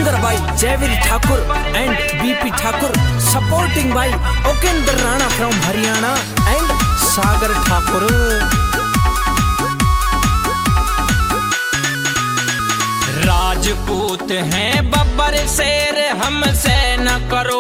Singer by Jaiveer Thakur and BP Thakur, supporting by Okendra Rana from Haryana and Sagar Thakur. Rajput हैं बब्बर शेर, हमसे न करो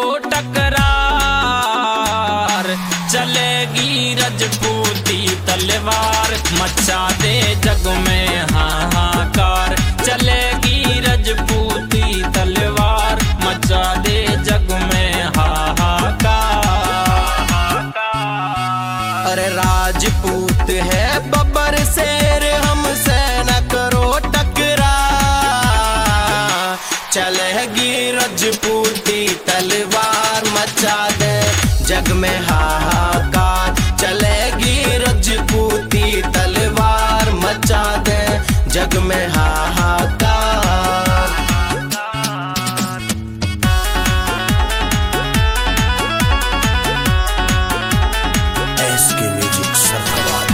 टकरार। चलेगी रजपूती तलवार, मचा दे जग में हाहाकार। चलेगी रजपूती तलवार, मचा दे जग में हाहाकार। अरे राजपूत है बब्बर शेर, हमसे न करो टकरार। चलेगी रजपूती तलवार, मचा दे जग में हाहाकार। चलेगी रजपूती तलवार, मचा दे जग में हाहाकार। SK music Sarfaraz.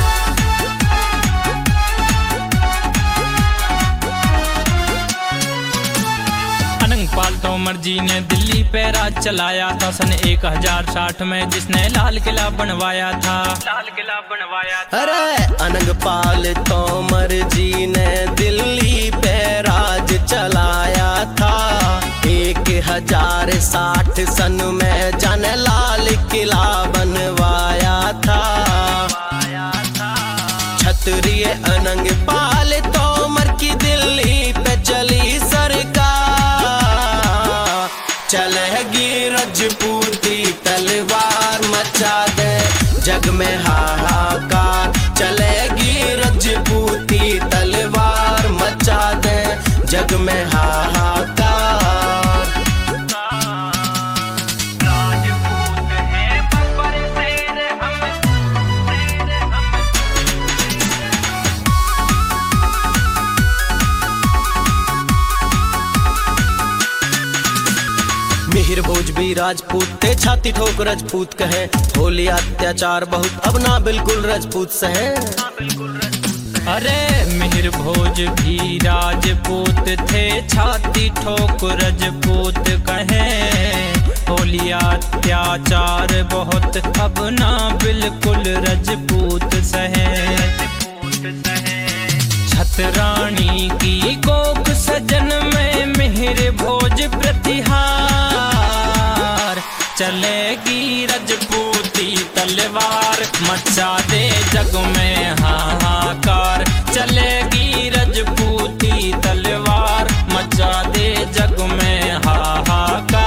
अनंगपाल तोमर जी ने दिल्ली पे राज चलाया था सन 1060 में, जिसने लाल किला बनवाया था। अरे अनंगपाल तोमर जी ने दिल्ली पे राज चलाया था। 1060 सन में जन लाल किला बनवाया था। क्षत्रिय अनंगपाल तोमर की दिल्ली पे चली सरकार। चलेगी रजपूती तलवार, मचा दे जग में हाहाकार। चलेगी रजपूती तलवार, मचा दे जग में हाहाकार। मिहिर भोज भी राजपूत थे, छाती ठोक राजपूत कहे। होली अत्याचार बहुत, अब ना बिल्कुल राजपूत सहे। अरे मिहिर भोज भी राजपूत थे, छाती ठोक राजपूत कहे। होलिया अत्याचार बहुत, अब ना बिल्कुल राजपूत सहे। छतरानी की कोख सजन में मिहिर भोज प्रतिहार। चलेगी रजपूती तलवार, मचा दे जग में हाहाकार। चलेगी रजपूती तलवार, मचा दे जग में हाहाकार।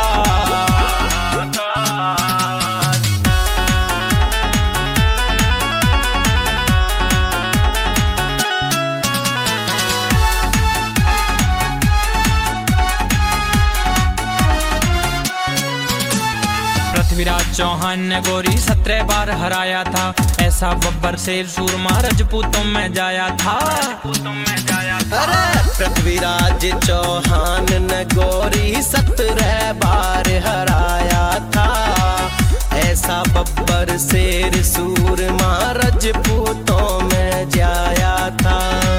पृथ्वीराज चौहान ने गोरी 17 बार हराया था। ऐसा बब्बर शेर सूरमा रजपूतों में जाया था। अरे पृथ्वीराज चौहान ने गोरी 17 बार हराया था। ऐसा बब्बर शेर सूरमा रजपूतों में जाया था।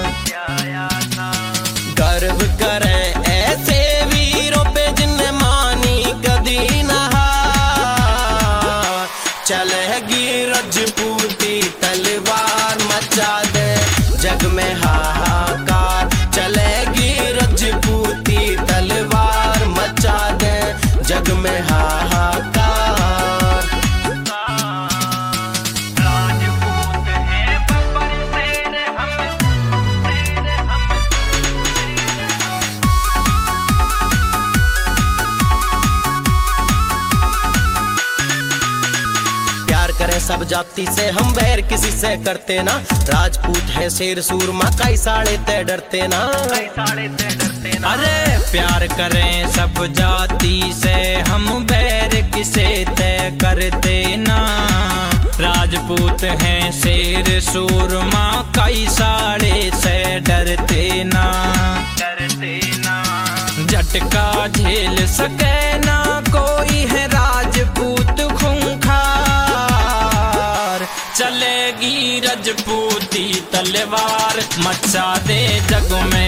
गर्व करें ऐसे वीरों पे जिन्हें मानी कदी न। चलेगी रजपूती तलवार, मचा दे जग में हाहाकार। चलेगी रजपूती तलवार, मचा दे जग में हाहाकार। करें सब जाति से हम बैर किसी से करते ना। राजपूत है शेर सूरमा, कई साड़े ते डरते ना। अरे प्यार करें सब जाति से हम बैर किसे तय करते ना। राजपूत हैं शेर सूरमा, कई साड़े से डरते ना। झटका झेल सके ना कोई है राजपूत खूंखार। चलेगी रजपूती तलवार, मचा दे जग में